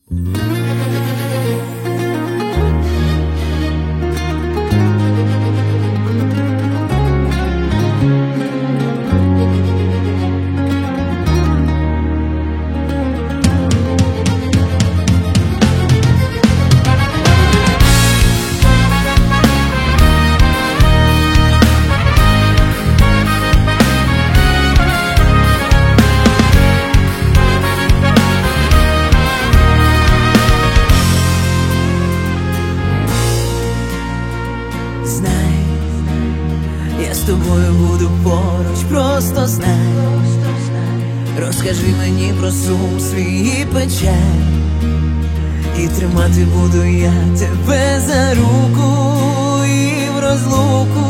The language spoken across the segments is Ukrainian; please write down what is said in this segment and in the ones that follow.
Знай, я з тобою буду поруч, просто знай. Розкажи мені про сум свій і печаль, і тримати буду я тебе за руку і в розлуку.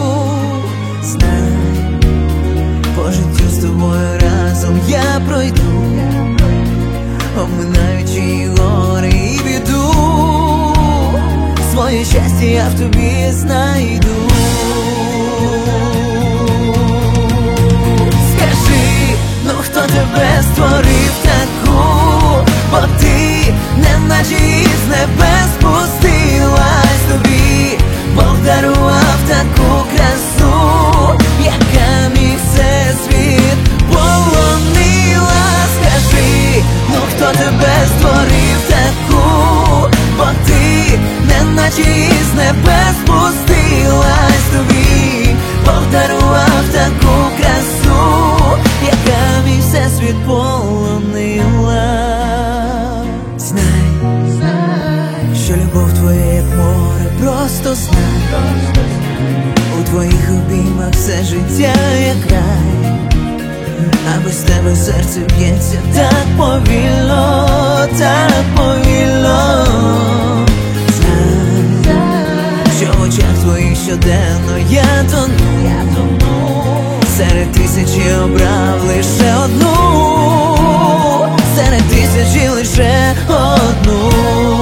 Знай, по життю з тобою разом я пройду, оминаючи і гори і біду. Своє щастя я в тобі знайду. Скажи, ну хто тебе створив таку? Бо ти неначе із небес спустилась, тобі Бог дарував таку красу, яка мій всесвіт полонила. Скажи, ну хто тебе створив таку? Бо ти неначе із небес спустилась, тобі Бог дарував таку красу, яка мій всесвіт полонила. Знай, що любов твоя як море, просто знай. У твоїх обіймах все життя як рай, а без тебе серце б'ється так повільно, так повільно. Знай, що в очах твоїх щоденно я тону, серед тисячі обрав лише одну, серед тисячі лише одну.